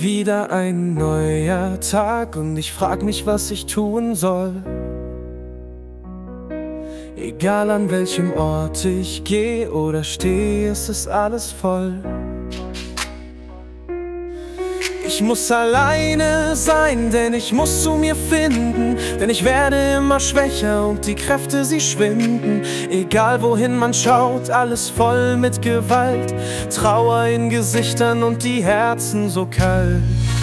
Wieder ein neuer Tag und ich frag mich, was ich tun soll. Egal an welchem Ort ich geh oder steh, es ist alles voll. Ich muss alleine sein, denn ich muss zu mir finden. Denn ich werde immer schwächer und die Kräfte, sie schwinden. Egal wohin man schaut, alles voll mit Gewalt. Trauer in Gesichtern und die Herzen so kalt.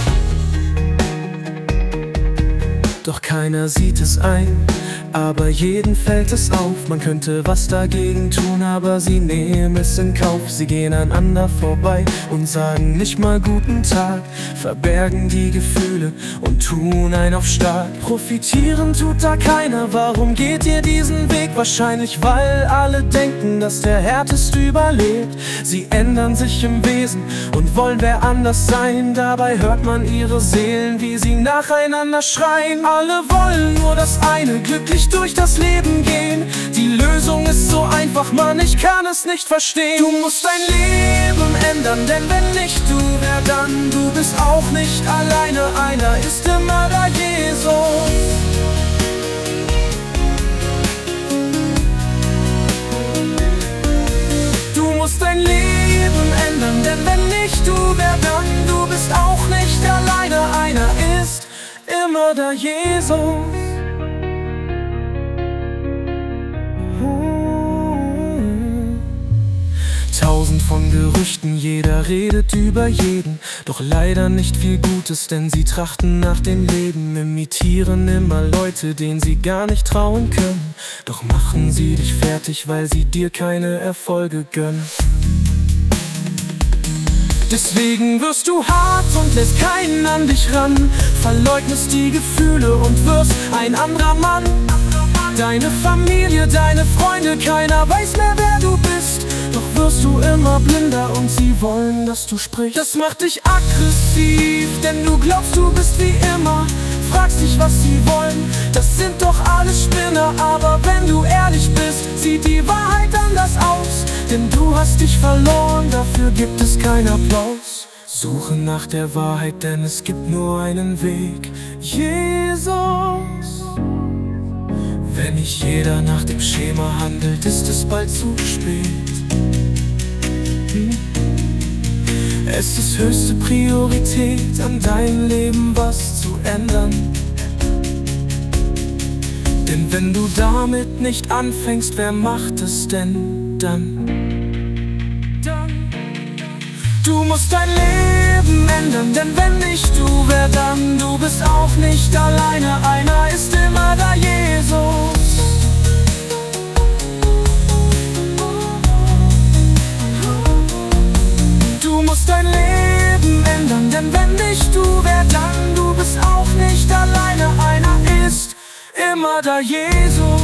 Doch keiner sieht es ein, aber jeden fällt es auf. Man könnte was dagegen tun, aber sie nehmen es in Kauf. Sie gehen aneinander vorbei und sagen nicht mal guten Tag, verbergen die Gefühle und tun einen auf stark. Profitieren tut da keiner, warum geht ihr diesen Weg? Wahrscheinlich, weil alle denken, dass der Härteste überlebt. Sie ändern sich im Wesen und wollen wer anders sein. Dabei hört man ihre Seelen, wie sie nacheinander schreien. Alle wollen nur das eine, glücklich durch das Leben gehen. Die Lösung ist so einfach, Mann, ich kann es nicht verstehen. Du musst dein Leben ändern, denn wenn nicht du, wer dann? Du bist auch nicht alleine, einer ist immer da, Jesus. Du musst dein Leben ändern, denn wenn nicht du, wer dann? Du bist auch nicht alleine, einer ist immer da, Jesus. Tausend von Gerüchten, jeder redet über jeden. Doch leider nicht viel Gutes, denn sie trachten nach dem Leben. Imitieren immer Leute, denen sie gar nicht trauen können. Doch machen sie dich fertig, weil sie dir keine Erfolge gönnen. Deswegen wirst du hart und lässt keinen an dich ran. Verleugnest die Gefühle und wirst ein anderer Mann. Deine Familie, deine Freunde, keiner weiß mehr, wer du bist. Doch wirst du immer blinder und sie wollen, dass du sprichst. Das macht dich aggressiv, denn du glaubst, du bist wie immer. Fragst dich, was sie wollen, das sind doch alles Spinner. Aber wenn du ehrlich bist, sieht die Wahrheit anders aus. Denn du hast dich verloren, dafür gibt es keinen Applaus. Suche nach der Wahrheit, denn es gibt nur einen Weg, Jesus. Wenn nicht jeder nach dem Schema handelt, ist es bald zu spät. Es ist höchste Priorität, an deinem Leben was zu ändern. Denn wenn du damit nicht anfängst, wer macht es denn dann? Du musst dein Leben ändern, denn wenn nicht du, wer dann? Du bist auch nicht alleine, einer ist immer da, Jesus. Du musst dein Leben ändern, denn wenn nicht du, wer dann? Du bist auch nicht alleine, einer ist immer da, Jesus.